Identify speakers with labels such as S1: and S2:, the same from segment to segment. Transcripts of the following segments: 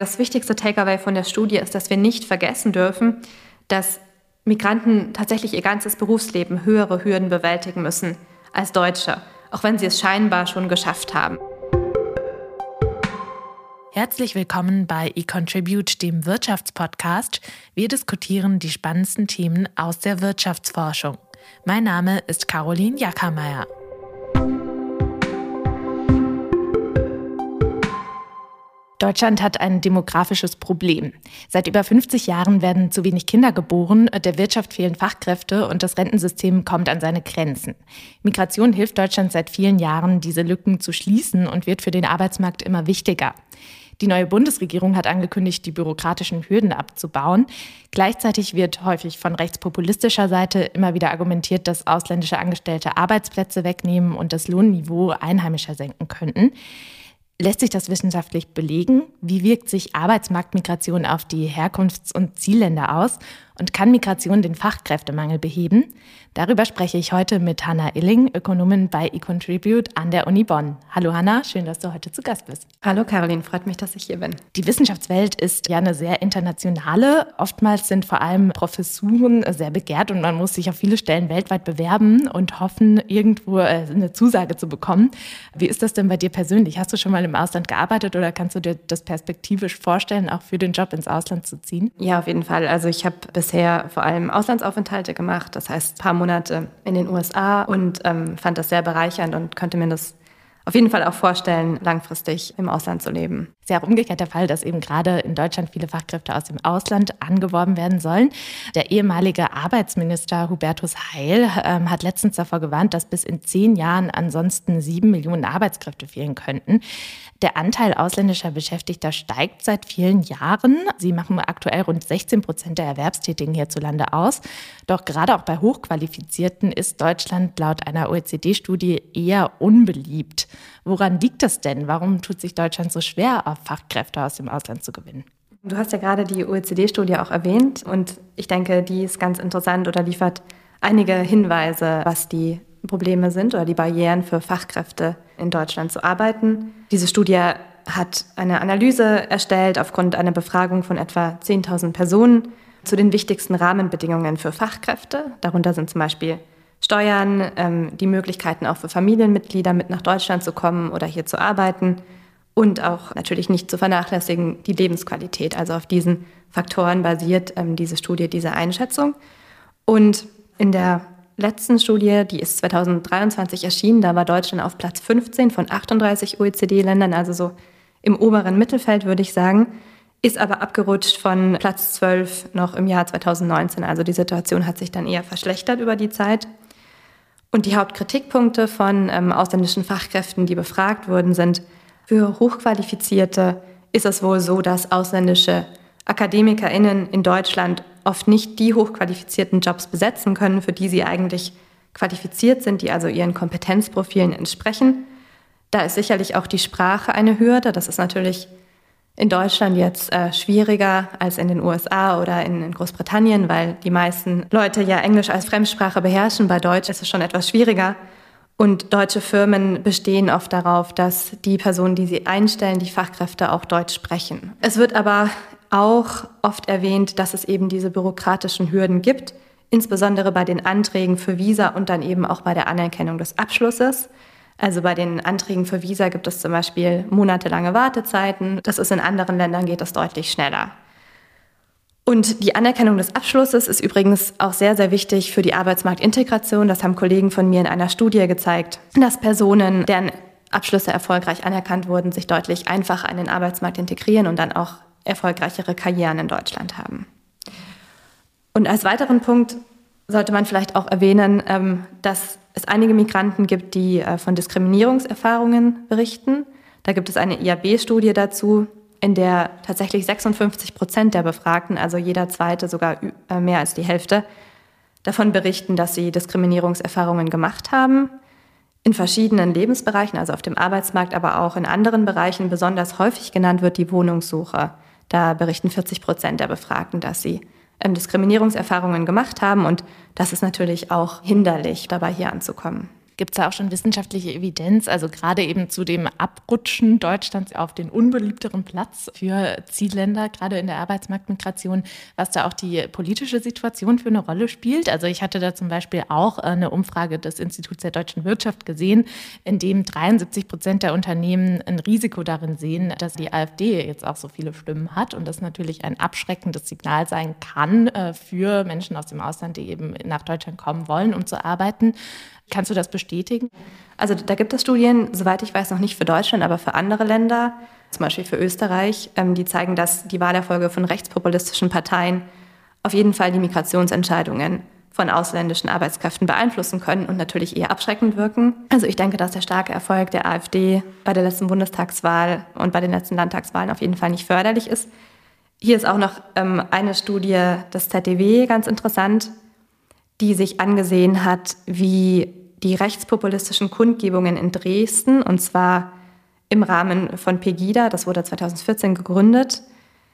S1: Das wichtigste Takeaway von der Studie ist, dass wir nicht vergessen dürfen, dass Migranten tatsächlich ihr ganzes Berufsleben höhere Hürden bewältigen müssen als Deutsche, auch wenn sie es scheinbar schon geschafft haben.
S2: Herzlich willkommen bei eContribute, dem Wirtschaftspodcast. Wir diskutieren die spannendsten Themen aus der Wirtschaftsforschung. Mein Name ist Caroline Jackermeier. Deutschland hat ein demografisches Problem. Seit über 50 Jahren werden zu wenig Kinder geboren, der Wirtschaft fehlen Fachkräfte und das Rentensystem kommt an seine Grenzen. Migration hilft Deutschland seit vielen Jahren, diese Lücken zu schließen und wird für den Arbeitsmarkt immer wichtiger. Die neue Bundesregierung hat angekündigt, die bürokratischen Hürden abzubauen. Gleichzeitig wird häufig von rechtspopulistischer Seite immer wieder argumentiert, dass ausländische Angestellte Arbeitsplätze wegnehmen und das Lohnniveau Einheimischer senken könnten. Lässt sich das wissenschaftlich belegen? Wie wirkt sich Arbeitsmarktmigration auf die Herkunfts- und Zielländer aus? Und kann Migration den Fachkräftemangel beheben? Darüber spreche ich heute mit Hanna Illing, Ökonomin bei eContribute an der Uni Bonn. Hallo Hanna, schön, dass du heute zu Gast bist.
S1: Hallo Caroline, freut mich, dass ich hier bin.
S2: Die Wissenschaftswelt ist ja eine sehr internationale. Oftmals sind vor allem Professuren sehr begehrt und man muss sich auf viele Stellen weltweit bewerben und hoffen, irgendwo eine Zusage zu bekommen. Wie ist das denn bei dir persönlich? Hast du schon mal im Ausland gearbeitet oder kannst du dir das perspektivisch vorstellen, auch für den Job ins Ausland zu ziehen?
S1: Ja, auf jeden Fall. Also ich habe bisher vor allem Auslandsaufenthalte gemacht, das heißt ein paar Monate in den USA und fand das sehr bereichernd und könnte mir das auf jeden Fall auch vorstellen, langfristig im Ausland zu leben.
S2: Es ist ja auch umgekehrt der Fall, dass eben gerade in Deutschland viele Fachkräfte aus dem Ausland angeworben werden sollen. Der ehemalige Arbeitsminister Hubertus Heil hat letztens davor gewarnt, dass bis in 10 Jahren ansonsten 7 Millionen Arbeitskräfte fehlen könnten. Der Anteil ausländischer Beschäftigter steigt seit vielen Jahren. Sie machen aktuell rund 16% der Erwerbstätigen hierzulande aus. Doch gerade auch bei Hochqualifizierten ist Deutschland laut einer OECD-Studie eher unbeliebt. Woran liegt das denn? Warum tut sich Deutschland so schwer, auf Fachkräfte aus dem Ausland zu gewinnen?
S1: Du hast ja gerade die OECD-Studie auch erwähnt und ich denke, die ist ganz interessant oder liefert einige Hinweise, was die Probleme sind oder die Barrieren für Fachkräfte in Deutschland zu arbeiten. Diese Studie hat eine Analyse erstellt aufgrund einer Befragung von etwa 10.000 Personen zu den wichtigsten Rahmenbedingungen für Fachkräfte. Darunter sind zum Beispiel Steuern, die Möglichkeiten auch für Familienmitglieder mit nach Deutschland zu kommen oder hier zu arbeiten und auch natürlich nicht zu vernachlässigen die Lebensqualität. Also auf diesen Faktoren basiert diese Studie, diese Einschätzung. Und in der letzten Studie, die ist 2023 erschienen, da war Deutschland auf Platz 15 von 38 OECD-Ländern, also so im oberen Mittelfeld, würde ich sagen, ist aber abgerutscht von Platz 12 noch im Jahr 2019. Also die Situation hat sich dann eher verschlechtert über die Zeit. Und die Hauptkritikpunkte von ausländischen Fachkräften, die befragt wurden, sind: Für Hochqualifizierte ist es wohl so, dass ausländische AkademikerInnen in Deutschland oft nicht die hochqualifizierten Jobs besetzen können, für die sie eigentlich qualifiziert sind, die also ihren Kompetenzprofilen entsprechen. Da ist sicherlich auch die Sprache eine Hürde. Das ist natürlich in Deutschland jetzt schwieriger als in den USA oder in Großbritannien, weil die meisten Leute ja Englisch als Fremdsprache beherrschen. Bei Deutsch ist es schon etwas schwieriger. Und deutsche Firmen bestehen oft darauf, dass die Personen, die sie einstellen, die Fachkräfte auch Deutsch sprechen. Es wird aber auch oft erwähnt, dass es eben diese bürokratischen Hürden gibt, insbesondere bei den Anträgen für Visa und dann eben auch bei der Anerkennung des Abschlusses. Also bei den Anträgen für Visa gibt es zum Beispiel monatelange Wartezeiten. Das ist in anderen Ländern geht das deutlich schneller. Und die Anerkennung des Abschlusses ist übrigens auch sehr, sehr wichtig für die Arbeitsmarktintegration. Das haben Kollegen von mir in einer Studie gezeigt, dass Personen, deren Abschlüsse erfolgreich anerkannt wurden, sich deutlich einfacher in den Arbeitsmarkt integrieren und dann auch erfolgreichere Karrieren in Deutschland haben. Und als weiteren Punkt sollte man vielleicht auch erwähnen, dass es einige Migranten gibt, die von Diskriminierungserfahrungen berichten. Da gibt es eine IAB-Studie dazu, in der tatsächlich 56% der Befragten, also jeder Zweite, sogar mehr als die Hälfte, davon berichten, dass sie Diskriminierungserfahrungen gemacht haben. In verschiedenen Lebensbereichen, also auf dem Arbeitsmarkt, aber auch in anderen Bereichen. Besonders häufig genannt wird die Wohnungssuche. Da berichten 40% der Befragten, dass sie Diskriminierungserfahrungen gemacht haben und das ist natürlich auch hinderlich, dabei hier anzukommen.
S2: Gibt es da auch schon wissenschaftliche Evidenz, also gerade eben zu dem Abrutschen Deutschlands auf den unbeliebteren Platz für Zielländer, gerade in der Arbeitsmarktmigration, was da auch die politische Situation für eine Rolle spielt? Also ich hatte da zum Beispiel auch eine Umfrage des Instituts der deutschen Wirtschaft gesehen, in dem 73% der Unternehmen ein Risiko darin sehen, dass die AfD jetzt auch so viele Stimmen hat und das natürlich ein abschreckendes Signal sein kann für Menschen aus dem Ausland, die eben nach Deutschland kommen wollen, um zu arbeiten. Kannst du das bestätigen?
S1: Also da gibt es Studien, soweit ich weiß, noch nicht für Deutschland, aber für andere Länder, zum Beispiel für Österreich, die zeigen, dass die Wahlerfolge von rechtspopulistischen Parteien auf jeden Fall die Migrationsentscheidungen von ausländischen Arbeitskräften beeinflussen können und natürlich eher abschreckend wirken. Also ich denke, dass der starke Erfolg der AfD bei der letzten Bundestagswahl und bei den letzten Landtagswahlen auf jeden Fall nicht förderlich ist. Hier ist auch noch eine Studie des ZDW ganz interessant, die sich angesehen hat, wie die rechtspopulistischen Kundgebungen in Dresden, und zwar im Rahmen von Pegida, das wurde 2014 gegründet,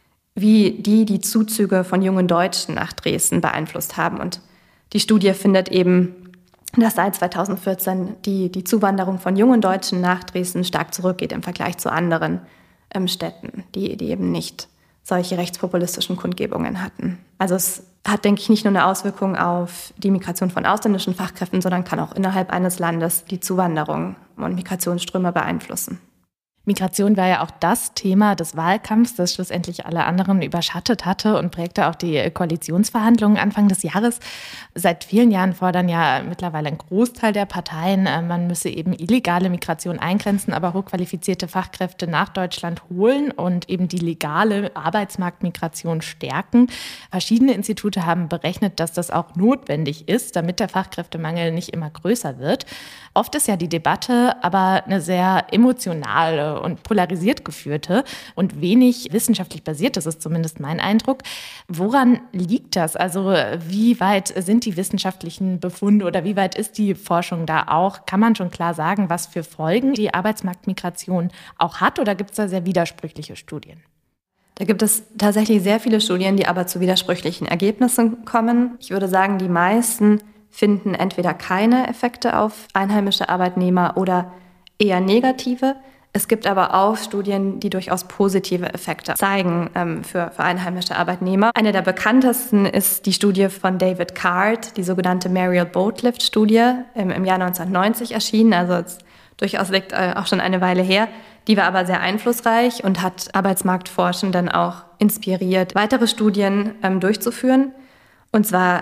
S1: wie die Zuzüge von jungen Deutschen nach Dresden beeinflusst haben. Und die Studie findet eben, dass seit 2014 die Zuwanderung von jungen Deutschen nach Dresden stark zurückgeht im Vergleich zu anderen Städten, die eben nicht solche rechtspopulistischen Kundgebungen hatten. Also es hat, denke ich, nicht nur eine Auswirkung auf die Migration von ausländischen Fachkräften, sondern kann auch innerhalb eines Landes die Zuwanderung und Migrationsströme beeinflussen.
S2: Migration war ja auch das Thema des Wahlkampfs, das schlussendlich alle anderen überschattet hatte und prägte auch die Koalitionsverhandlungen Anfang des Jahres. Seit vielen Jahren fordern ja mittlerweile ein Großteil der Parteien, man müsse eben illegale Migration eingrenzen, aber hochqualifizierte Fachkräfte nach Deutschland holen und eben die legale Arbeitsmarktmigration stärken. Verschiedene Institute haben berechnet, dass das auch notwendig ist, damit der Fachkräftemangel nicht immer größer wird. Oft ist ja die Debatte aber eine sehr emotionale und polarisiert geführte und wenig wissenschaftlich basiert, das ist zumindest mein Eindruck. Woran liegt das? Also wie weit sind die wissenschaftlichen Befunde oder wie weit ist die Forschung da auch? Kann man schon klar sagen, was für Folgen die Arbeitsmarktmigration auch hat, oder gibt es da sehr widersprüchliche Studien?
S1: Da gibt es tatsächlich sehr viele Studien, die aber zu widersprüchlichen Ergebnissen kommen. Ich würde sagen, die meisten finden entweder keine Effekte auf einheimische Arbeitnehmer oder eher negative. Es gibt aber auch Studien, die durchaus positive Effekte zeigen für einheimische Arbeitnehmer. Eine der bekanntesten ist die Studie von David Card, die sogenannte Mariel-Boatlift-Studie, im Jahr 1990 erschienen, also durchaus liegt auch schon eine Weile her. Die war aber sehr einflussreich und hat Arbeitsmarktforschenden auch inspiriert, weitere Studien durchzuführen. Und zwar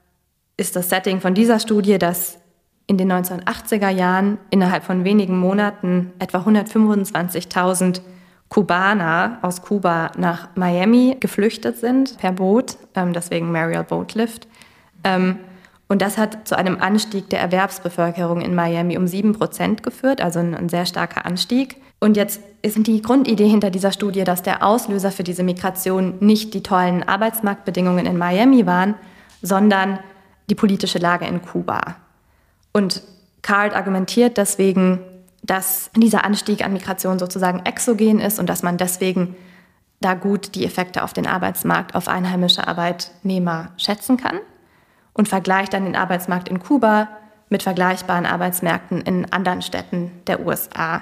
S1: ist das Setting von dieser Studie, dass in den 1980er Jahren innerhalb von wenigen Monaten etwa 125.000 Kubaner aus Kuba nach Miami geflüchtet sind per Boot, deswegen Mariel Boatlift. Und das hat zu einem Anstieg der Erwerbsbevölkerung in Miami um 7% geführt, also ein sehr starker Anstieg. Und jetzt ist die Grundidee hinter dieser Studie, dass der Auslöser für diese Migration nicht die tollen Arbeitsmarktbedingungen in Miami waren, sondern die politische Lage in Kuba. Und Card argumentiert deswegen, dass dieser Anstieg an Migration sozusagen exogen ist und dass man deswegen da gut die Effekte auf den Arbeitsmarkt, auf einheimische Arbeitnehmer schätzen kann und vergleicht dann den Arbeitsmarkt in Kuba mit vergleichbaren Arbeitsmärkten in anderen Städten der USA.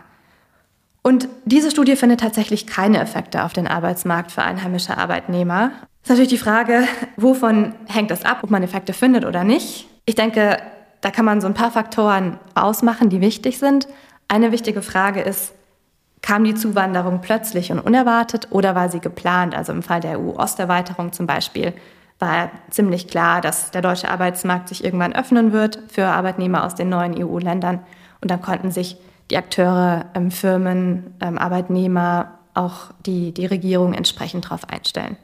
S1: Und diese Studie findet tatsächlich keine Effekte auf den Arbeitsmarkt für einheimische Arbeitnehmer. Das ist natürlich die Frage, wovon hängt es ab, ob man Effekte findet oder nicht. Ich denke, da kann man so ein paar Faktoren ausmachen, die wichtig sind. Eine wichtige Frage ist, kam die Zuwanderung plötzlich und unerwartet oder war sie geplant? Also im Fall der EU-Osterweiterung zum Beispiel war ziemlich klar, dass der deutsche Arbeitsmarkt sich irgendwann öffnen wird für Arbeitnehmer aus den neuen EU-Ländern. Und dann konnten sich die Akteure, Firmen, Arbeitnehmer, auch die Regierung entsprechend darauf einstellen.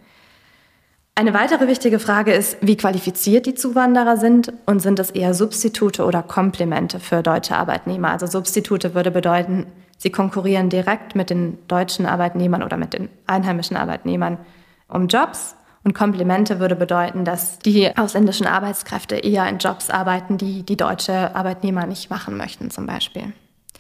S1: Eine weitere wichtige Frage ist, wie qualifiziert die Zuwanderer sind und sind es eher Substitute oder Komplemente für deutsche Arbeitnehmer? Also Substitute würde bedeuten, sie konkurrieren direkt mit den deutschen Arbeitnehmern oder mit den einheimischen Arbeitnehmern um Jobs. Und Komplemente würde bedeuten, dass die ausländischen Arbeitskräfte eher in Jobs arbeiten, die deutsche Arbeitnehmer nicht machen möchten zum Beispiel.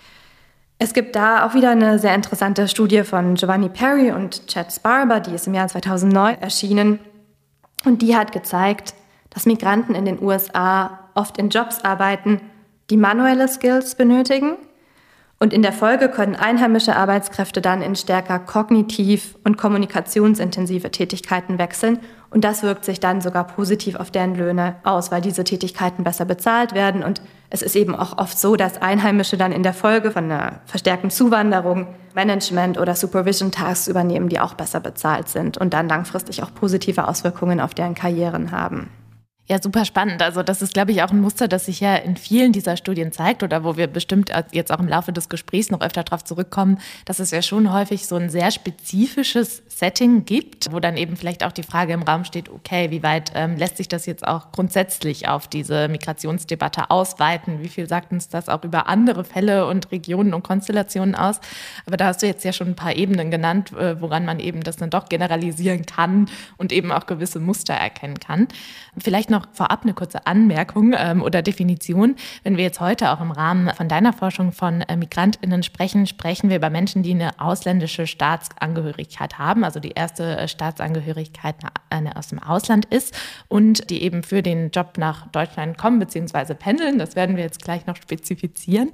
S1: Es gibt da auch wieder eine sehr interessante Studie von Giovanni Perry und Chad Sparber, die ist im Jahr 2009 erschienen. Und die hat gezeigt, dass Migranten in den USA oft in Jobs arbeiten, die manuelle Skills benötigen. Und in der Folge können einheimische Arbeitskräfte dann in stärker kognitiv- und kommunikationsintensive Tätigkeiten wechseln. Und das wirkt sich dann sogar positiv auf deren Löhne aus, weil diese Tätigkeiten besser bezahlt werden. Und es ist eben auch oft so, dass Einheimische dann in der Folge von einer verstärkten Zuwanderung Management- oder Supervision-Tasks übernehmen, die auch besser bezahlt sind und dann langfristig auch positive Auswirkungen auf deren Karrieren haben.
S2: Ja, super spannend. Also das ist, glaube ich, auch ein Muster, das sich ja in vielen dieser Studien zeigt oder wo wir bestimmt jetzt auch im Laufe des Gesprächs noch öfter darauf zurückkommen, dass es ja schon häufig so ein sehr spezifisches Setting gibt, wo dann eben vielleicht auch die Frage im Raum steht, okay, wie weit lässt sich das jetzt auch grundsätzlich auf diese Migrationsdebatte ausweiten? Wie viel sagt uns das auch über andere Fälle und Regionen und Konstellationen aus? Aber da hast du jetzt ja schon ein paar Ebenen genannt, woran man eben das dann doch generalisieren kann und eben auch gewisse Muster erkennen kann. Vielleicht noch vorab eine kurze Anmerkung oder Definition. Wenn wir jetzt heute auch im Rahmen von deiner Forschung von MigrantInnen sprechen, sprechen wir über Menschen, die eine ausländische Staatsangehörigkeit haben, also die erste Staatsangehörigkeit aus dem Ausland ist und die eben für den Job nach Deutschland kommen bzw. pendeln. Das werden wir jetzt gleich noch spezifizieren.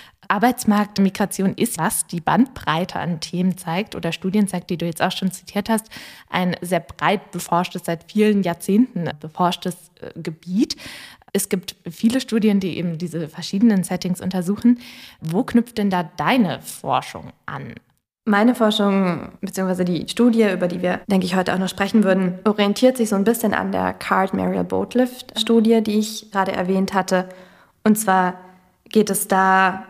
S2: Arbeitsmarktmigration ist, was die Bandbreite an Themen zeigt oder Studien zeigt, die du jetzt auch schon zitiert hast, ein sehr breit beforschtes, seit vielen Jahrzehnten beforschtes Gebiet. Es gibt viele Studien, die eben diese verschiedenen Settings untersuchen. Wo knüpft denn da deine Forschung an?
S1: Meine Forschung bzw. die Studie, über die wir, denke ich, heute auch noch sprechen würden, orientiert sich so ein bisschen an der Card-Mariel-Boatlift-Studie, die ich gerade erwähnt hatte. Und zwar geht es da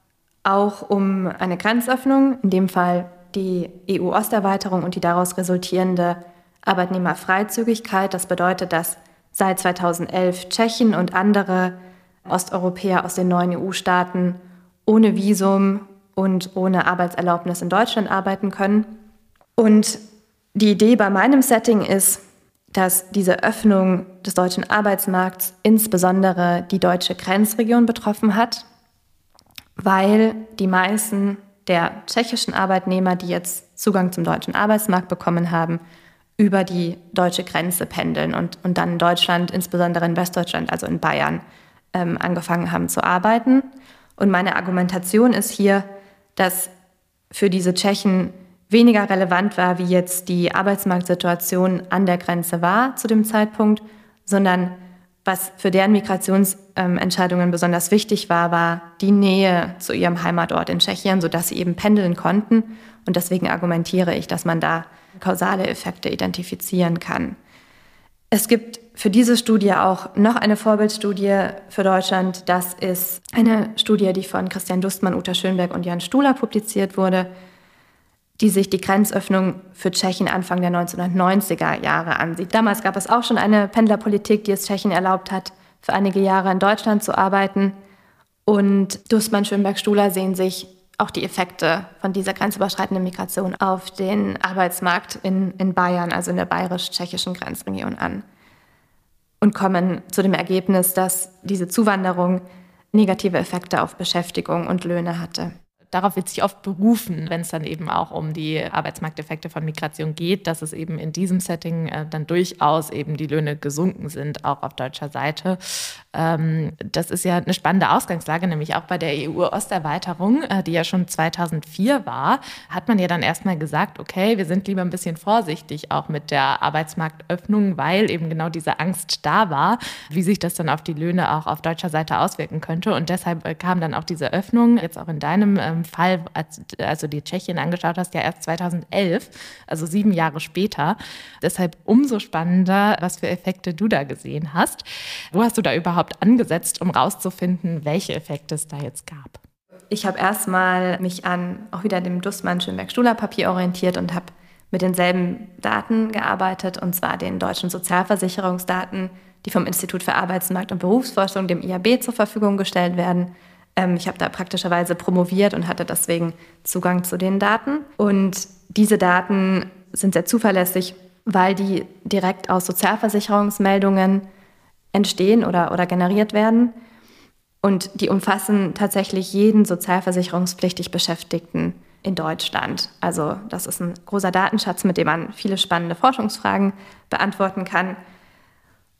S1: auch um eine Grenzöffnung, in dem Fall die EU-Osterweiterung und die daraus resultierende Arbeitnehmerfreizügigkeit. Das bedeutet, dass seit 2011 Tschechen und andere Osteuropäer aus den neuen EU-Staaten ohne Visum und ohne Arbeitserlaubnis in Deutschland arbeiten können. Und die Idee bei meinem Setting ist, dass diese Öffnung des deutschen Arbeitsmarkts insbesondere die deutsche Grenzregion betroffen hat, weil die meisten der tschechischen Arbeitnehmer, die jetzt Zugang zum deutschen Arbeitsmarkt bekommen haben, über die deutsche Grenze pendeln und dann in Deutschland, insbesondere in Westdeutschland, also in Bayern, angefangen haben zu arbeiten. Und meine Argumentation ist hier, dass für diese Tschechen weniger relevant war, wie jetzt die Arbeitsmarktsituation an der Grenze war zu dem Zeitpunkt, sondern was für deren Migrationsentscheidungen besonders wichtig war, war die Nähe zu ihrem Heimatort in Tschechien, sodass sie eben pendeln konnten. Und deswegen argumentiere ich, dass man da kausale Effekte identifizieren kann. Es gibt für diese Studie auch noch eine Vorbildstudie für Deutschland. Das ist eine Studie, die von Christian Dustmann, Uta Schönberg und Jan Stuhler publiziert wurde, die sich die Grenzöffnung für Tschechien Anfang der 1990er Jahre ansieht. Damals gab es auch schon eine Pendlerpolitik, die es Tschechen erlaubt hat, für einige Jahre in Deutschland zu arbeiten. Und Dustmann, Schönberg, Stuhler sehen sich auch die Effekte von dieser grenzüberschreitenden Migration auf den Arbeitsmarkt in Bayern, also in der bayerisch-tschechischen Grenzregion an. Und kommen zu dem Ergebnis, dass diese Zuwanderung negative Effekte auf Beschäftigung und Löhne hatte.
S2: Darauf wird sich oft berufen, wenn es dann eben auch um die Arbeitsmarkteffekte von Migration geht, dass es eben in diesem Setting dann durchaus eben die Löhne gesunken sind, auch auf deutscher Seite. Das ist ja eine spannende Ausgangslage, nämlich auch bei der EU-Osterweiterung, die ja schon 2004 war, hat man ja dann erstmal gesagt, okay, wir sind lieber ein bisschen vorsichtig auch mit der Arbeitsmarktöffnung, weil eben genau diese Angst da war, wie sich das dann auf die Löhne auch auf deutscher Seite auswirken könnte. Und deshalb kam dann auch diese Öffnung, jetzt auch in deinem Fall, als du dir Tschechien angeschaut hast, ja erst 2011, also 7 Jahre später. Deshalb umso spannender, was für Effekte du da gesehen hast. Wo hast du da überhaupt angesetzt, um rauszufinden, welche Effekte es da jetzt gab?
S1: Ich habe erstmal mich an auch wieder dem Dustmann-Schönberg-Stuhler-Papier orientiert und habe mit denselben Daten gearbeitet, und zwar den deutschen Sozialversicherungsdaten, die vom Institut für Arbeitsmarkt- und Berufsforschung, dem IAB, zur Verfügung gestellt werden. Ich habe da praktischerweise promoviert und hatte deswegen Zugang zu den Daten. Und diese Daten sind sehr zuverlässig, weil die direkt aus Sozialversicherungsmeldungen entstehen oder generiert werden. Und die umfassen tatsächlich jeden sozialversicherungspflichtig Beschäftigten in Deutschland. Also das ist ein großer Datenschatz, mit dem man viele spannende Forschungsfragen beantworten kann.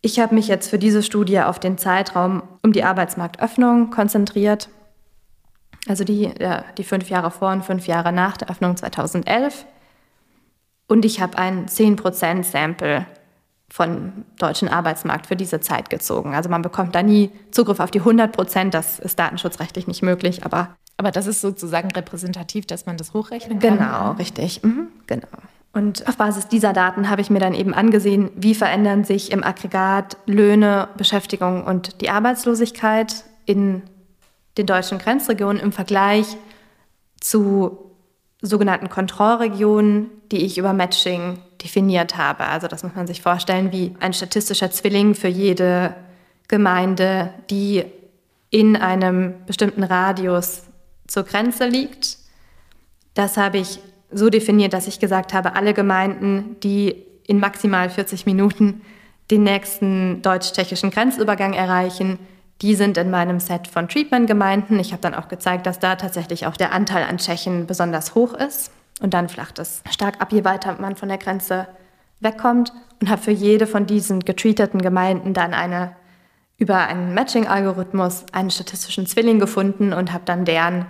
S1: Ich habe mich jetzt für diese Studie auf den Zeitraum um die Arbeitsmarktöffnung konzentriert. Also die 5 Jahre vor und 5 Jahre nach der Öffnung 2011. Und ich habe ein 10% Sample von deutschen Arbeitsmarkt für diese Zeit gezogen. Also man bekommt da nie Zugriff auf die 100%, das ist datenschutzrechtlich nicht möglich. Aber
S2: das ist sozusagen repräsentativ, dass man das hochrechnen kann?
S1: Genau, richtig. Genau. Und auf Basis dieser Daten habe ich mir dann eben angesehen, wie verändern sich im Aggregat Löhne, Beschäftigung und die Arbeitslosigkeit in den deutschen Grenzregionen im Vergleich zu sogenannten Kontrollregionen, die ich über Matching definiert habe. Also das muss man sich vorstellen wie ein statistischer Zwilling für jede Gemeinde, die in einem bestimmten Radius zur Grenze liegt. Das habe ich so definiert, dass ich gesagt habe, alle Gemeinden, die in maximal 40 Minuten den nächsten deutsch-tschechischen Grenzübergang erreichen, die sind in meinem Set von Treatment-Gemeinden. Ich habe dann auch gezeigt, dass da tatsächlich auch der Anteil an Tschechen besonders hoch ist. Und dann flacht es stark ab, je weiter man von der Grenze wegkommt. Und habe für jede von diesen getreateten Gemeinden dann über einen Matching-Algorithmus einen statistischen Zwilling gefunden und habe dann deren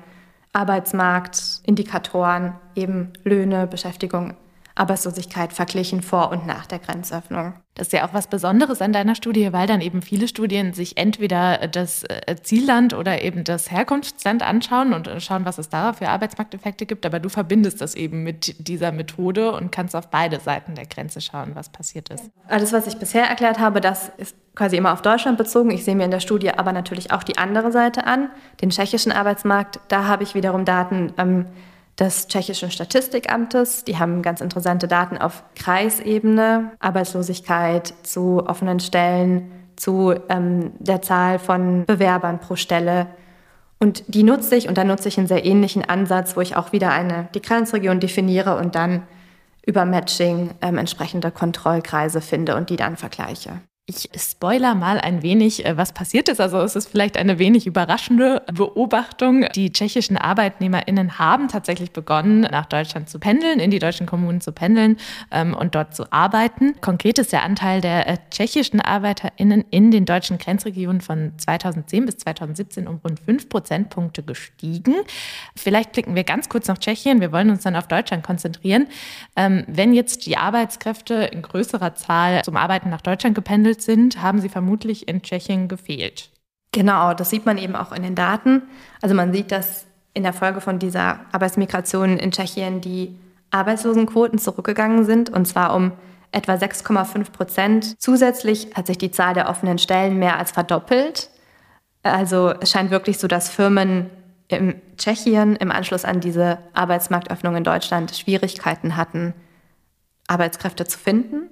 S1: Arbeitsmarktindikatoren, eben Löhne, Beschäftigung, Arbeitslosigkeit verglichen vor und nach der Grenzöffnung.
S2: Das ist ja auch was Besonderes an deiner Studie, weil dann eben viele Studien sich entweder das Zielland oder eben das Herkunftsland anschauen und schauen, was es da für Arbeitsmarkteffekte gibt. Aber du verbindest das eben mit dieser Methode und kannst auf beide Seiten der Grenze schauen, was passiert ist.
S1: Alles, was ich bisher erklärt habe, das ist quasi immer auf Deutschland bezogen. Ich sehe mir in der Studie aber natürlich auch die andere Seite an, den tschechischen Arbeitsmarkt. Da habe ich wiederum Daten des tschechischen Statistikamtes. Die haben ganz interessante Daten auf Kreisebene, Arbeitslosigkeit zu offenen Stellen, zu der Zahl von Bewerbern pro Stelle. Und die nutze ich, und dann nutze ich einen sehr ähnlichen Ansatz, wo ich auch wieder die Grenzregion definiere und dann über Matching entsprechende Kontrollkreise finde und die dann vergleiche.
S2: Ich spoiler mal ein wenig, was passiert ist. Also es ist vielleicht eine wenig überraschende Beobachtung. Die tschechischen ArbeitnehmerInnen haben tatsächlich begonnen, nach Deutschland zu pendeln, in die deutschen Kommunen zu pendeln und dort zu arbeiten. Konkret ist der Anteil der tschechischen ArbeiterInnen in den deutschen Grenzregionen von 2010 bis 2017 um rund 5 Prozentpunkte gestiegen. Vielleicht blicken wir ganz kurz nach Tschechien. Wir wollen uns dann auf Deutschland konzentrieren. Wenn jetzt die Arbeitskräfte in größerer Zahl zum Arbeiten nach Deutschland gependelt sind, haben sie vermutlich in Tschechien gefehlt.
S1: Genau, das sieht man eben auch in den Daten. Also man sieht, dass in der Folge von dieser Arbeitsmigration in Tschechien die Arbeitslosenquoten zurückgegangen sind, und zwar um etwa 6,5%. Zusätzlich hat sich die Zahl der offenen Stellen mehr als verdoppelt. Also es scheint wirklich so, dass Firmen in Tschechien im Anschluss an diese Arbeitsmarktöffnung in Deutschland Schwierigkeiten hatten, Arbeitskräfte zu finden.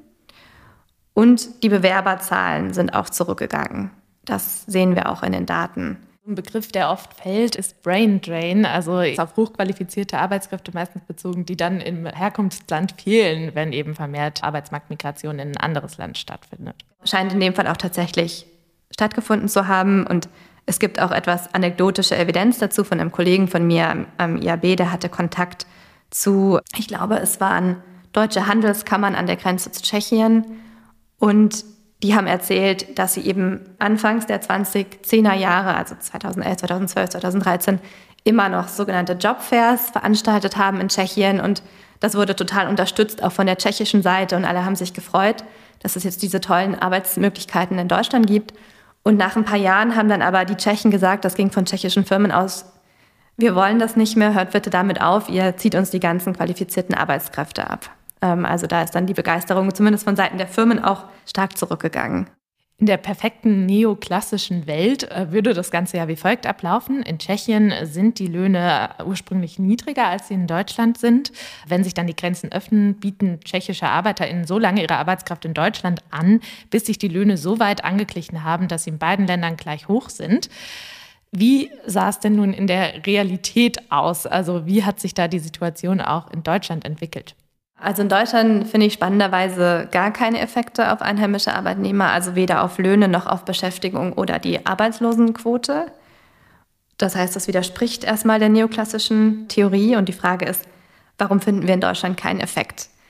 S1: Und die Bewerberzahlen sind auch zurückgegangen. Das sehen wir auch in den Daten.
S2: Ein Begriff, der oft fällt, ist Brain Drain, also ist auf hochqualifizierte Arbeitskräfte meistens bezogen, die dann im Herkunftsland fehlen, wenn eben vermehrt Arbeitsmarktmigration in ein anderes Land stattfindet.
S1: Scheint in dem Fall auch tatsächlich stattgefunden zu haben. Und es gibt auch etwas anekdotische Evidenz dazu von einem Kollegen von mir am IAB, der hatte Kontakt zu, ich glaube, es waren deutsche Handelskammern an der Grenze zu Tschechien. Und die haben erzählt, dass sie eben anfangs der 2010er Jahre, also 2011, 2012, 2013, immer noch sogenannte Jobfairs veranstaltet haben in Tschechien. Und das wurde total unterstützt, auch von der tschechischen Seite. Und alle haben sich gefreut, dass es jetzt diese tollen Arbeitsmöglichkeiten in Deutschland gibt. Und nach ein paar Jahren haben dann aber die Tschechen gesagt, das ging von tschechischen Firmen aus, wir wollen das nicht mehr, hört bitte damit auf, ihr zieht uns die ganzen qualifizierten Arbeitskräfte ab. Also da ist dann die Begeisterung zumindest von Seiten der Firmen auch stark zurückgegangen.
S2: In der perfekten neoklassischen Welt würde das Ganze ja wie folgt ablaufen. In Tschechien sind die Löhne ursprünglich niedriger, als sie in Deutschland sind. Wenn sich dann die Grenzen öffnen, bieten tschechische ArbeiterInnen so lange ihre Arbeitskraft in Deutschland an, bis sich die Löhne so weit angeglichen haben, dass sie in beiden Ländern gleich hoch sind. Wie sah es denn nun in der Realität aus? Also wie hat sich da die Situation auch in Deutschland entwickelt?
S1: Also in Deutschland finde ich spannenderweise gar keine Effekte auf einheimische Arbeitnehmer, also weder auf Löhne noch auf Beschäftigung oder die Arbeitslosenquote. Das heißt, das widerspricht erstmal der neoklassischen Theorie und die Frage ist, warum finden wir in Deutschland keinen Effekt?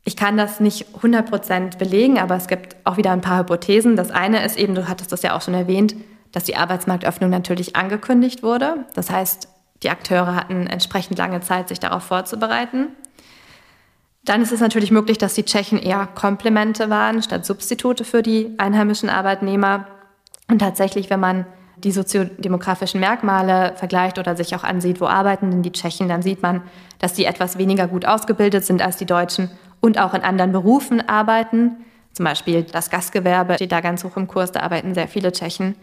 S1: Ich kann das nicht 100% belegen, aber es gibt auch wieder ein paar Hypothesen. Das eine ist eben, du hattest das ja auch schon erwähnt, dass die Arbeitsmarktöffnung natürlich angekündigt wurde. Das heißt, die Akteure hatten entsprechend lange Zeit, sich darauf vorzubereiten. Dann ist es natürlich möglich, dass die Tschechen eher Komplemente waren statt Substitute für die einheimischen Arbeitnehmer. Und tatsächlich, wenn man die soziodemografischen Merkmale vergleicht oder sich auch ansieht, wo arbeiten denn die Tschechen, dann sieht man, dass die etwas weniger gut ausgebildet sind als die Deutschen und auch in anderen Berufen arbeiten. Zum Beispiel das Gastgewerbe steht da ganz hoch im Kurs, da arbeiten sehr viele Tschechen.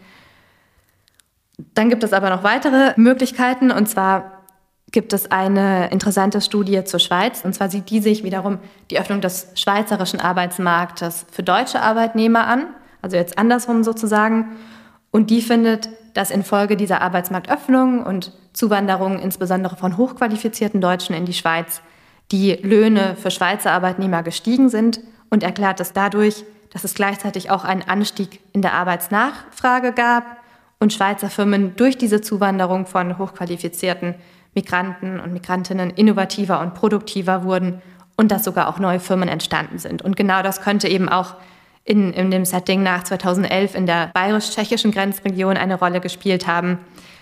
S1: Dann gibt es aber noch weitere Möglichkeiten, und zwar gibt es eine interessante Studie zur Schweiz. Und zwar sieht die sich wiederum die Öffnung des schweizerischen Arbeitsmarktes für deutsche Arbeitnehmer an, also jetzt andersrum sozusagen. Und die findet, dass infolge dieser Arbeitsmarktöffnung und Zuwanderung insbesondere von hochqualifizierten Deutschen in die Schweiz die Löhne für Schweizer Arbeitnehmer gestiegen sind, und erklärt es dadurch, dass es gleichzeitig auch einen Anstieg in der Arbeitsnachfrage gab und Schweizer Firmen durch diese Zuwanderung von hochqualifizierten Migranten und Migrantinnen innovativer und produktiver wurden und dass sogar auch neue Firmen entstanden sind. Und genau das könnte eben auch in dem Setting nach 2011 in der bayerisch-tschechischen Grenzregion eine Rolle gespielt haben.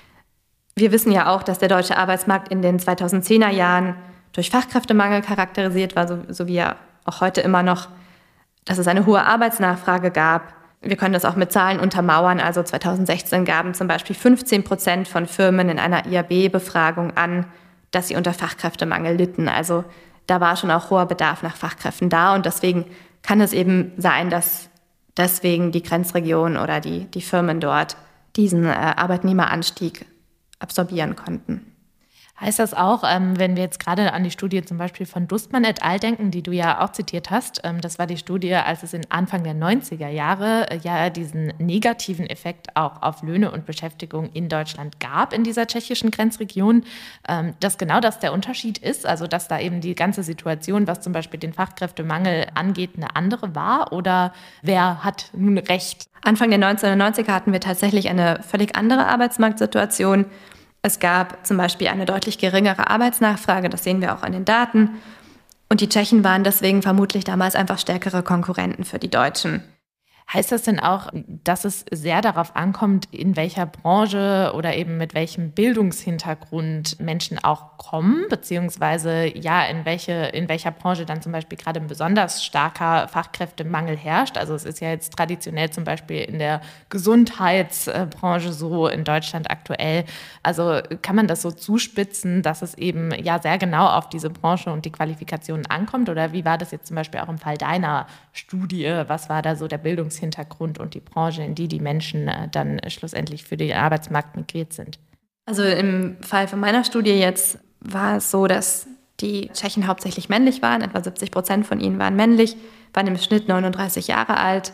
S1: Wir wissen ja auch, dass der deutsche Arbeitsmarkt in den 2010er Jahren durch Fachkräftemangel charakterisiert war, so wie er auch heute immer noch, dass es eine hohe Arbeitsnachfrage gab. Wir können das auch mit Zahlen untermauern. Also 2016 gaben zum Beispiel 15% von Firmen in einer IAB-Befragung an, dass sie unter Fachkräftemangel litten. Also da war schon auch hoher Bedarf nach Fachkräften da, und deswegen kann es eben sein, dass deswegen die Grenzregion oder die Firmen dort diesen Arbeitnehmeranstieg absorbieren konnten.
S2: Heißt das auch, wenn wir jetzt gerade an die Studie zum Beispiel von Dustmann et al. Denken, die du ja auch zitiert hast, das war die Studie, als es in Anfang der 90er Jahre ja diesen negativen Effekt auch auf Löhne und Beschäftigung in Deutschland gab in dieser tschechischen Grenzregion, dass genau das der Unterschied ist, also dass da eben die ganze Situation, was zum Beispiel den Fachkräftemangel angeht, eine andere war, oder wer hat nun recht?
S1: Anfang der 1990er hatten wir tatsächlich eine völlig andere Arbeitsmarktsituation. Es gab zum Beispiel eine deutlich geringere Arbeitsnachfrage, das sehen wir auch an den Daten. Und die Tschechen waren deswegen vermutlich damals einfach stärkere Konkurrenten für die Deutschen.
S2: Heißt das denn auch, dass es sehr darauf ankommt, in welcher Branche oder eben mit welchem Bildungshintergrund Menschen auch kommen, beziehungsweise ja, in welcher Branche dann zum Beispiel gerade ein besonders starker Fachkräftemangel herrscht? Also es ist ja jetzt traditionell zum Beispiel in der Gesundheitsbranche so in Deutschland aktuell. Also kann man das so zuspitzen, dass es eben ja sehr genau auf diese Branche und die Qualifikationen ankommt? Oder wie war das jetzt zum Beispiel auch im Fall deiner Studie? Was war da so der Bildungshintergrund und die Branche, in die Menschen dann schlussendlich für den Arbeitsmarkt migriert sind?
S1: Also im Fall von meiner Studie jetzt war es so, dass die Tschechen hauptsächlich männlich waren. Etwa 70% von ihnen waren männlich, waren im Schnitt 39 Jahre alt.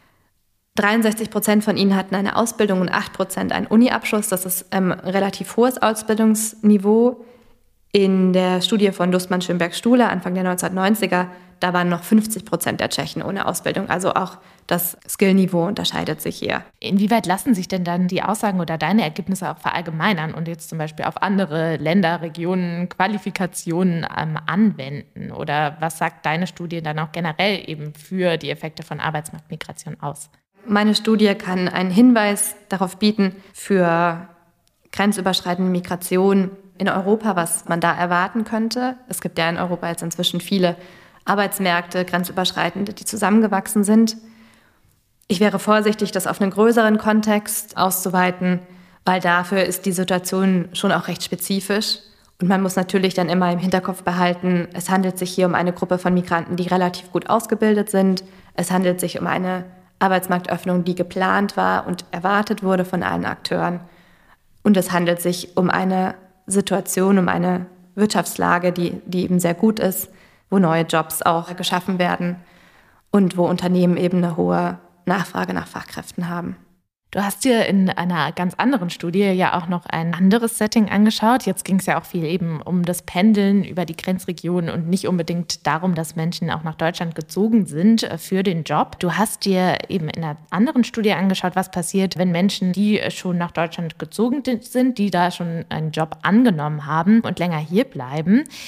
S1: 63% von ihnen hatten eine Ausbildung und 8% einen Uni-Abschluss. Das ist ein relativ hohes Ausbildungsniveau. In der Studie von Dustmann-Schönberg-Stuhle Anfang der 1990er, da waren noch 50% der Tschechen ohne Ausbildung. Also auch das Skillniveau unterscheidet sich hier.
S2: Inwieweit lassen sich denn dann die Aussagen oder deine Ergebnisse auch verallgemeinern und jetzt zum Beispiel auf andere Länder, Regionen, Qualifikationen anwenden? Oder was sagt deine Studie dann auch generell eben für die Effekte von Arbeitsmarktmigration aus?
S1: Meine Studie kann einen Hinweis darauf bieten für grenzüberschreitende Migration in Europa, was man da erwarten könnte. Es gibt ja in Europa jetzt inzwischen viele Arbeitsmärkte, grenzüberschreitende, die zusammengewachsen sind. Ich wäre vorsichtig, das auf einen größeren Kontext auszuweiten, weil dafür ist die Situation schon auch recht spezifisch. Und man muss natürlich dann immer im Hinterkopf behalten, es handelt sich hier um eine Gruppe von Migranten, die relativ gut ausgebildet sind. Es handelt sich um eine Arbeitsmarktöffnung, die geplant war und erwartet wurde von allen Akteuren. Und es handelt sich um eine Situation, um eine Wirtschaftslage, die eben sehr gut ist, wo neue Jobs auch geschaffen werden und wo Unternehmen eben eine hohe Nachfrage nach Fachkräften haben.
S2: Du hast dir in einer ganz anderen Studie ja auch noch ein anderes Setting angeschaut. Jetzt ging es ja auch viel eben um das Pendeln über die Grenzregion und nicht unbedingt darum, dass Menschen auch nach Deutschland gezogen sind für den Job. Du hast dir eben in einer anderen Studie angeschaut, was passiert, wenn Menschen, die schon nach Deutschland gezogen sind, die da schon einen Job angenommen haben und länger hier bleiben.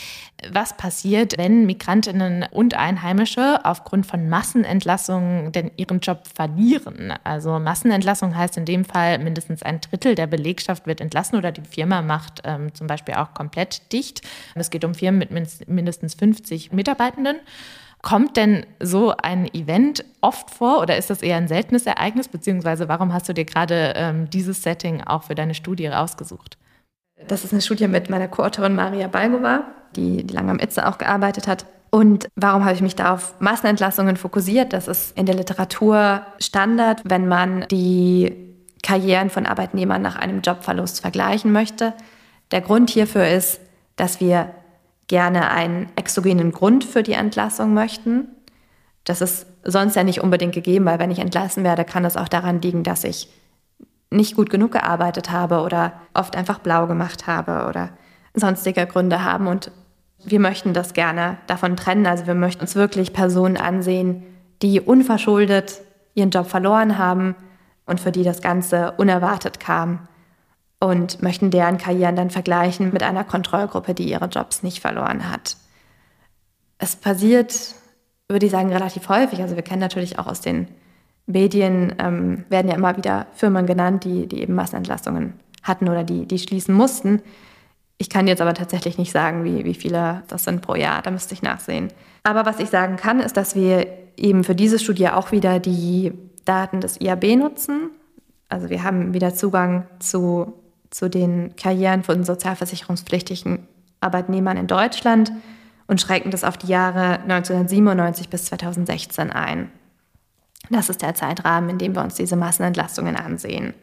S2: Was passiert, wenn Migrantinnen und Einheimische aufgrund von Massenentlassungen denn ihren Job verlieren? Also Massenentlassung heißt in dem Fall, mindestens ein Drittel der Belegschaft wird entlassen oder die Firma macht zum Beispiel auch komplett dicht. Es geht um Firmen mit mindestens 50 Mitarbeitenden. Kommt denn so ein Event oft vor oder ist das eher ein seltenes Ereignis? Beziehungsweise warum hast du dir gerade dieses Setting auch für deine Studie rausgesucht?
S1: Das ist eine Studie mit meiner Co-Autorin Maria Balgova, die lange am ITZE auch gearbeitet hat. Und warum habe ich mich da auf Massenentlassungen fokussiert? Das ist in der Literatur Standard, wenn man die Karrieren von Arbeitnehmern nach einem Jobverlust vergleichen möchte. Der Grund hierfür ist, dass wir gerne einen exogenen Grund für die Entlassung möchten. Das ist sonst ja nicht unbedingt gegeben, weil wenn ich entlassen werde, kann das auch daran liegen, dass ich nicht gut genug gearbeitet habe oder oft einfach blau gemacht habe oder sonstige Gründe haben. Und wir möchten das gerne davon trennen. Also wir möchten uns wirklich Personen ansehen, die unverschuldet ihren Job verloren haben und für die das Ganze unerwartet kam und möchten deren Karrieren dann vergleichen mit einer Kontrollgruppe, die ihre Jobs nicht verloren hat. Es passiert, würde ich sagen, relativ häufig. Also wir kennen natürlich auch aus den Medien werden ja immer wieder Firmen genannt, die eben Massenentlassungen hatten oder die schließen mussten. Ich kann jetzt aber tatsächlich nicht sagen, wie viele das sind pro Jahr, da müsste ich nachsehen. Aber was ich sagen kann, ist, dass wir eben für diese Studie auch wieder die Daten des IAB nutzen. Also wir haben wieder Zugang zu den Karrieren von sozialversicherungspflichtigen Arbeitnehmern in Deutschland und schränken das auf die Jahre 1997 bis 2016 ein. Das ist der Zeitrahmen, in dem wir uns diese Massenentlassungen ansehen.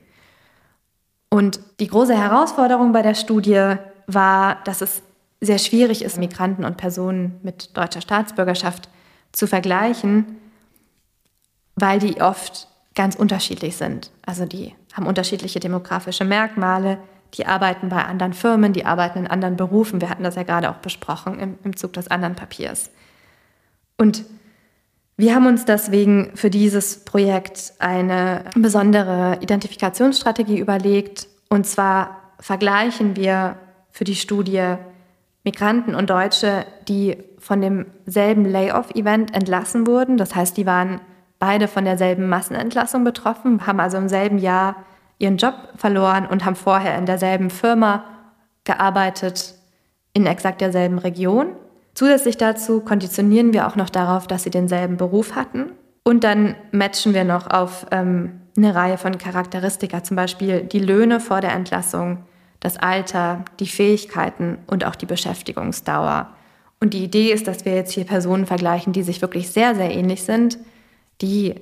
S1: Und die große Herausforderung bei der Studie war, dass es sehr schwierig ist, Migranten und Personen mit deutscher Staatsbürgerschaft zu vergleichen, weil die oft ganz unterschiedlich sind. Also die haben unterschiedliche demografische Merkmale, die arbeiten bei anderen Firmen, die arbeiten in anderen Berufen. Wir hatten das ja gerade auch besprochen im Zug des anderen Papiers. Und wir haben uns deswegen für dieses Projekt eine besondere Identifikationsstrategie überlegt. Und zwar vergleichen wir für die Studie Migranten und Deutsche, die von demselben Layoff-Event entlassen wurden. Das heißt, die waren beide von derselben Massenentlassung betroffen, haben also im selben Jahr ihren Job verloren und haben vorher in derselben Firma gearbeitet, in exakt derselben Region. Zusätzlich dazu konditionieren wir auch noch darauf, dass sie denselben Beruf hatten. Und dann matchen wir noch auf eine Reihe von Charakteristika, zum Beispiel die Löhne vor der Entlassung, das Alter, die Fähigkeiten und auch die Beschäftigungsdauer. Und die Idee ist, dass wir jetzt hier Personen vergleichen, die sich wirklich sehr, sehr ähnlich sind, die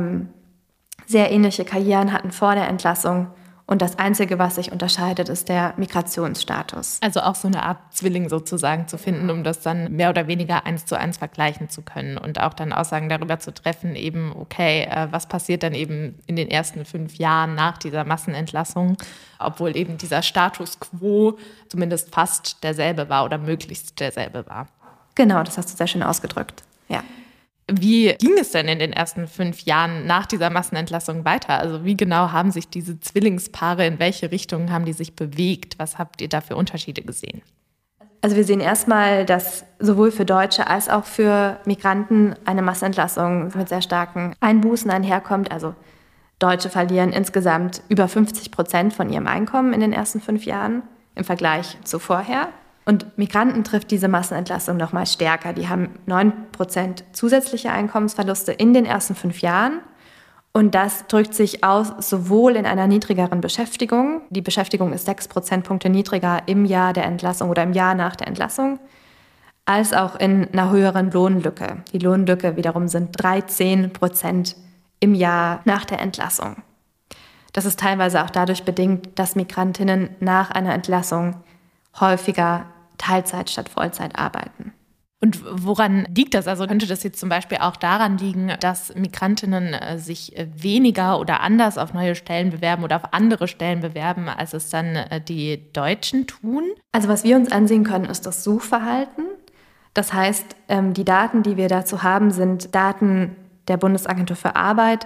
S1: sehr ähnliche Karrieren hatten vor der Entlassung. Und das Einzige, was sich unterscheidet, ist der Migrationsstatus.
S2: Also auch so eine Art Zwilling sozusagen zu finden, um das dann mehr oder weniger 1:1 vergleichen zu können und auch dann Aussagen darüber zu treffen, eben, okay, was passiert dann eben in den ersten 5 Jahren nach dieser Massenentlassung, obwohl eben dieser Status quo zumindest fast derselbe war oder möglichst derselbe war.
S1: Genau, das hast du sehr schön ausgedrückt, ja.
S2: Wie ging es denn in den ersten 5 Jahren nach dieser Massenentlassung weiter? Also wie genau haben sich diese Zwillingspaare, in welche Richtung haben die sich bewegt? Was habt ihr da für Unterschiede gesehen?
S1: Also wir sehen erstmal, dass sowohl für Deutsche als auch für Migranten eine Massenentlassung mit sehr starken Einbußen einherkommt. Also Deutsche verlieren insgesamt über 50% von ihrem Einkommen in den ersten 5 Jahren im Vergleich zu vorher. Und Migranten trifft diese Massenentlassung noch mal stärker. Die haben 9% zusätzliche Einkommensverluste in den ersten 5 Jahren. Und das drückt sich aus sowohl in einer niedrigeren Beschäftigung. Die Beschäftigung ist 6 Prozentpunkte niedriger im Jahr der Entlassung oder im Jahr nach der Entlassung, als auch in einer höheren Lohnlücke. Die Lohnlücke wiederum sind 13% im Jahr nach der Entlassung. Das ist teilweise auch dadurch bedingt, dass Migrantinnen nach einer Entlassung häufiger Teilzeit statt Vollzeit arbeiten.
S2: Und woran liegt das? Also könnte das jetzt zum Beispiel auch daran liegen, dass Migrantinnen sich weniger oder anders auf neue Stellen bewerben oder auf andere Stellen bewerben, als es dann die Deutschen tun?
S1: Also was wir uns ansehen können, ist das Suchverhalten. Das heißt, die Daten, die wir dazu haben, sind Daten der Bundesagentur für Arbeit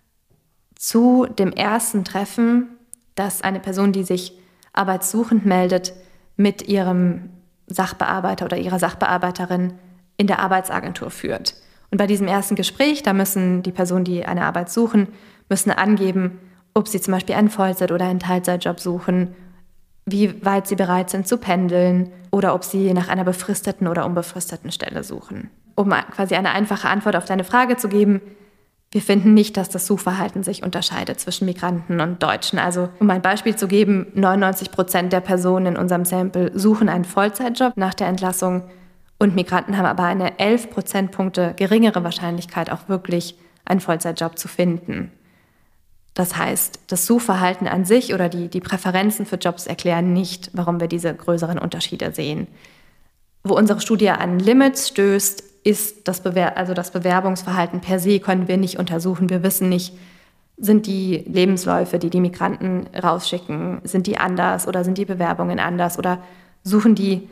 S1: zu dem ersten Treffen, dass eine Person, die sich arbeitssuchend meldet, mit ihrem Sachbearbeiter oder ihrer Sachbearbeiterin in der Arbeitsagentur führt. Und bei diesem ersten Gespräch, da müssen die Personen, die eine Arbeit suchen, müssen angeben, ob sie zum Beispiel einen Vollzeit- oder einen Teilzeitjob suchen, wie weit sie bereit sind zu pendeln oder ob sie nach einer befristeten oder unbefristeten Stelle suchen. Um quasi eine einfache Antwort auf deine Frage zu geben, wir finden nicht, dass das Suchverhalten sich unterscheidet zwischen Migranten und Deutschen. Also um ein Beispiel zu geben, 99% der Personen in unserem Sample suchen einen Vollzeitjob nach der Entlassung und Migranten haben aber eine 11 Prozentpunkte geringere Wahrscheinlichkeit, auch wirklich einen Vollzeitjob zu finden. Das heißt, das Suchverhalten an sich oder die Präferenzen für Jobs erklären nicht, warum wir diese größeren Unterschiede sehen. Wo unsere Studie an Limits stößt, ist das Bewerbungsverhalten per se können wir nicht untersuchen. Wir wissen nicht, sind die Lebensläufe, die die Migranten rausschicken, sind die anders oder sind die Bewerbungen anders oder suchen die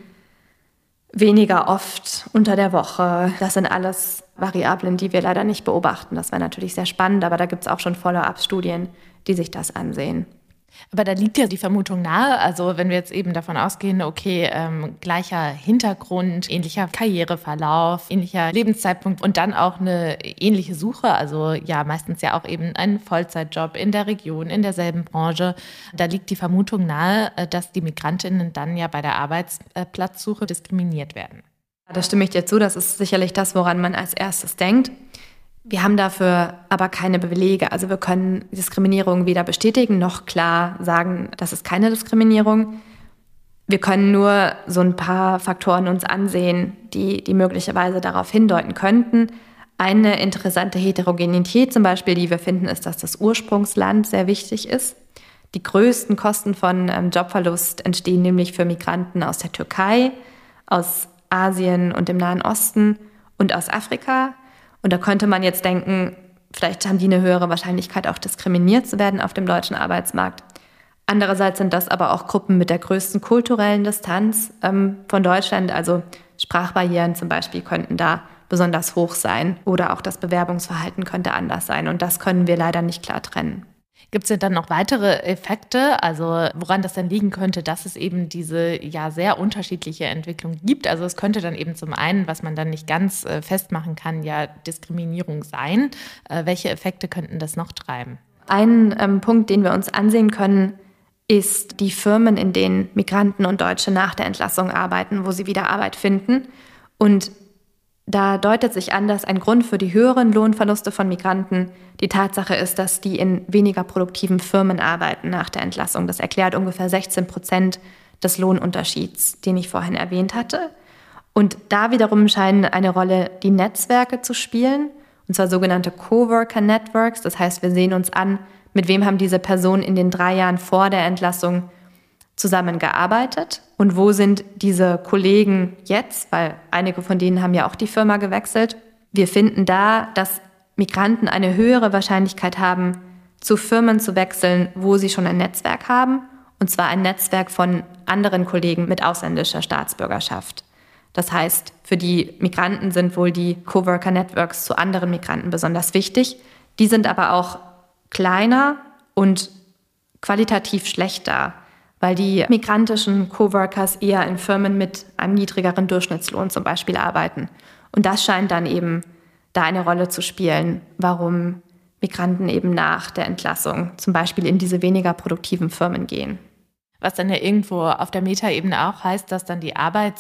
S1: weniger oft unter der Woche. Das sind alles Variablen, die wir leider nicht beobachten. Das wäre natürlich sehr spannend, aber da gibt es auch schon Follow-up-Studien, die sich das ansehen.
S2: Aber da liegt ja die Vermutung nahe, also wenn wir jetzt eben davon ausgehen, okay, gleicher Hintergrund, ähnlicher Karriereverlauf, ähnlicher Lebenszeitpunkt und dann auch eine ähnliche Suche, also ja meistens ja auch eben ein Vollzeitjob in der Region, in derselben Branche, da liegt die Vermutung nahe, dass die Migrantinnen dann ja bei der Arbeitsplatzsuche diskriminiert werden.
S1: Da stimme ich dir zu, das ist sicherlich das, woran man als erstes denkt. Wir haben dafür aber keine Belege. Also wir können Diskriminierung weder bestätigen noch klar sagen, das ist keine Diskriminierung. Wir können nur so ein paar Faktoren uns ansehen, die möglicherweise darauf hindeuten könnten. Eine interessante Heterogenität zum Beispiel, die wir finden, ist, dass das Ursprungsland sehr wichtig ist. Die größten Kosten von Jobverlust entstehen nämlich für Migranten aus der Türkei, aus Asien und dem Nahen Osten und aus Afrika. Und da könnte man jetzt denken, vielleicht haben die eine höhere Wahrscheinlichkeit, auch diskriminiert zu werden auf dem deutschen Arbeitsmarkt. Andererseits sind das aber auch Gruppen mit der größten kulturellen Distanz von Deutschland. Also Sprachbarrieren zum Beispiel könnten da besonders hoch sein oder auch das Bewerbungsverhalten könnte anders sein. Und das können wir leider nicht klar trennen.
S2: Gibt es denn dann noch weitere Effekte, also woran das dann liegen könnte, dass es eben diese ja sehr unterschiedliche Entwicklung gibt? Also es könnte dann eben zum einen, was man dann nicht ganz festmachen kann, ja Diskriminierung sein. Welche Effekte könnten das noch treiben?
S1: Ein Punkt, den wir uns ansehen können, ist die Firmen, in denen Migranten und Deutsche nach der Entlassung arbeiten, wo sie wieder Arbeit finden. Und da deutet sich an, dass ein Grund für die höheren Lohnverluste von Migranten die Tatsache ist, dass die in weniger produktiven Firmen arbeiten nach der Entlassung. Das erklärt ungefähr 16% des Lohnunterschieds, den ich vorhin erwähnt hatte. Und da wiederum scheinen eine Rolle die Netzwerke zu spielen, und zwar sogenannte Coworker-Networks. Das heißt, wir sehen uns an, mit wem haben diese Personen in den 3 Jahren vor der Entlassung zusammengearbeitet und wo sind diese Kollegen jetzt, weil einige von denen haben ja auch die Firma gewechselt. Wir finden da, dass Migranten eine höhere Wahrscheinlichkeit haben, zu Firmen zu wechseln, wo sie schon ein Netzwerk haben, und zwar ein Netzwerk von anderen Kollegen mit ausländischer Staatsbürgerschaft. Das heißt, für die Migranten sind wohl die Coworker-Networks zu anderen Migranten besonders wichtig. Die sind aber auch kleiner und qualitativ schlechter, weil die migrantischen Coworkers eher in Firmen mit einem niedrigeren Durchschnittslohn zum Beispiel arbeiten. Und das scheint dann eben da eine Rolle zu spielen, warum Migranten eben nach der Entlassung zum Beispiel in diese weniger produktiven Firmen gehen.
S2: Was dann ja irgendwo auf der Metaebene auch heißt, dass dann die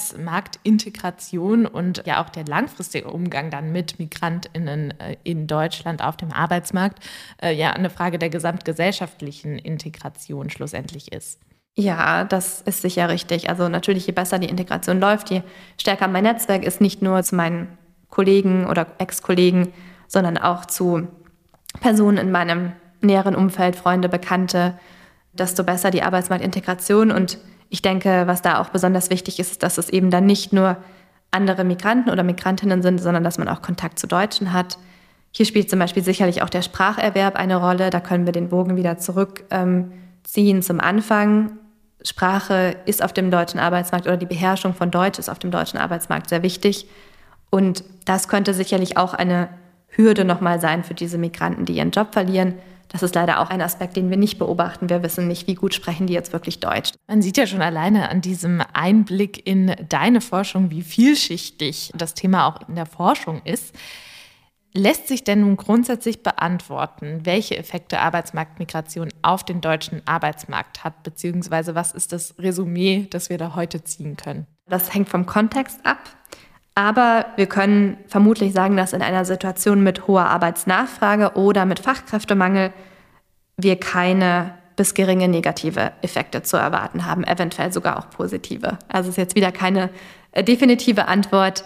S2: Arbeitsmarktintegration und ja auch der langfristige Umgang dann mit MigrantInnen in Deutschland auf dem Arbeitsmarkt ja eine Frage der gesamtgesellschaftlichen Integration schlussendlich ist.
S1: Ja, das ist sicher richtig. Also natürlich, je besser die Integration läuft, je stärker mein Netzwerk ist, nicht nur zu meinen Kollegen oder Ex-Kollegen, sondern auch zu Personen in meinem näheren Umfeld, Freunde, Bekannte, desto besser die Arbeitsmarktintegration. Und ich denke, was da auch besonders wichtig ist, dass es eben dann nicht nur andere Migranten oder Migrantinnen sind, sondern dass man auch Kontakt zu Deutschen hat. Hier spielt zum Beispiel sicherlich auch der Spracherwerb eine Rolle. Da können wir den Bogen wieder zurückziehen zum Anfang. Sprache ist auf dem deutschen Arbeitsmarkt oder die Beherrschung von Deutsch ist auf dem deutschen Arbeitsmarkt sehr wichtig. Und das könnte sicherlich auch eine Hürde nochmal sein für diese Migranten, die ihren Job verlieren, das ist leider auch ein Aspekt, den wir nicht beobachten. Wir wissen nicht, wie gut sprechen die jetzt wirklich Deutsch.
S2: Man sieht ja schon alleine an diesem Einblick in deine Forschung, wie vielschichtig das Thema auch in der Forschung ist. Lässt sich denn nun grundsätzlich beantworten, welche Effekte Arbeitsmarktmigration auf den deutschen Arbeitsmarkt hat, beziehungsweise was ist das Resümee, das wir da heute ziehen können?
S1: Das hängt vom Kontext ab, aber wir können vermutlich sagen, dass in einer Situation mit hoher Arbeitsnachfrage oder mit Fachkräftemangel wir keine bis geringe negative Effekte zu erwarten haben, eventuell sogar auch positive. Also es ist jetzt wieder keine definitive Antwort,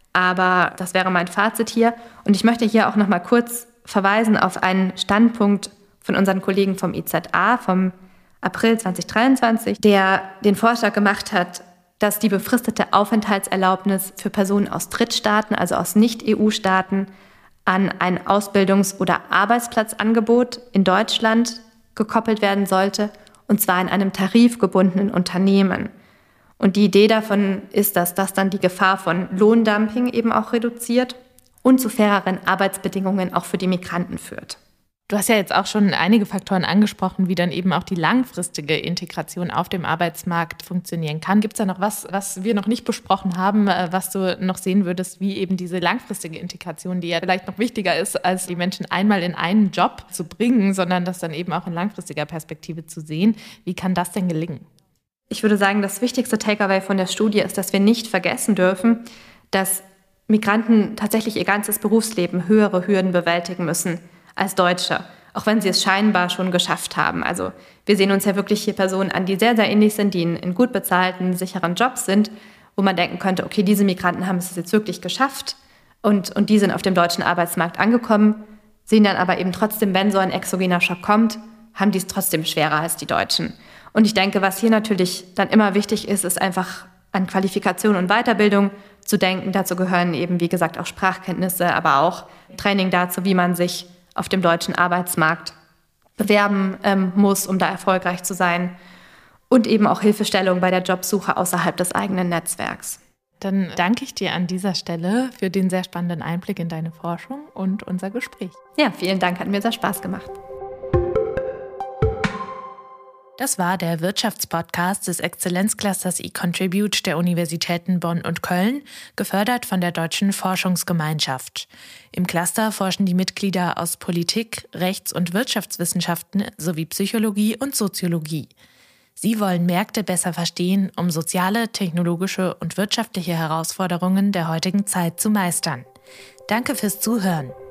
S1: aber das wäre mein Fazit hier. Und ich möchte hier auch noch mal kurz verweisen auf einen Standpunkt von unseren Kollegen vom IZA vom April 2023, der den Vorschlag gemacht hat, dass die befristete Aufenthaltserlaubnis für Personen aus Drittstaaten, also aus Nicht-EU-Staaten, an ein Ausbildungs- oder Arbeitsplatzangebot in Deutschland gekoppelt werden sollte, und zwar in einem tarifgebundenen Unternehmen. Und die Idee davon ist, dass das dann die Gefahr von Lohndumping eben auch reduziert und zu faireren Arbeitsbedingungen auch für die Migranten führt.
S2: Du hast ja jetzt auch schon einige Faktoren angesprochen, wie dann eben auch die langfristige Integration auf dem Arbeitsmarkt funktionieren kann. Gibt es da noch was wir noch nicht besprochen haben, was du noch sehen würdest, wie eben diese langfristige Integration, die ja vielleicht noch wichtiger ist, als die Menschen einmal in einen Job zu bringen, sondern das dann eben auch in langfristiger Perspektive zu sehen. Wie kann das denn gelingen?
S1: Ich würde sagen, das wichtigste Takeaway von der Studie ist, dass wir nicht vergessen dürfen, dass Migranten tatsächlich ihr ganzes Berufsleben höhere Hürden bewältigen müssen als Deutsche, auch wenn sie es scheinbar schon geschafft haben. Also wir sehen uns ja wirklich hier Personen an, die sehr, sehr ähnlich sind, die in gut bezahlten, sicheren Jobs sind, wo man denken könnte, okay, diese Migranten haben es jetzt wirklich geschafft und die sind auf dem deutschen Arbeitsmarkt angekommen, sehen dann aber eben trotzdem, wenn so ein exogener Schock kommt, haben die es trotzdem schwerer als die Deutschen. Und ich denke, was hier natürlich dann immer wichtig ist, ist einfach an Qualifikation und Weiterbildung zu denken. Dazu gehören eben, wie gesagt, auch Sprachkenntnisse, aber auch Training dazu, wie man sich auf dem deutschen Arbeitsmarkt bewerben muss, um da erfolgreich zu sein. Und eben auch Hilfestellung bei der Jobsuche außerhalb des eigenen Netzwerks.
S2: Dann danke ich dir an dieser Stelle für den sehr spannenden Einblick in deine Forschung und unser Gespräch.
S1: Ja, vielen Dank, hat mir sehr Spaß gemacht.
S2: Das war der Wirtschaftspodcast des Exzellenzclusters eContribute der Universitäten Bonn und Köln, gefördert von der Deutschen Forschungsgemeinschaft. Im Cluster forschen die Mitglieder aus Politik, Rechts- und Wirtschaftswissenschaften sowie Psychologie und Soziologie. Sie wollen Märkte besser verstehen, um soziale, technologische und wirtschaftliche Herausforderungen der heutigen Zeit zu meistern. Danke fürs Zuhören.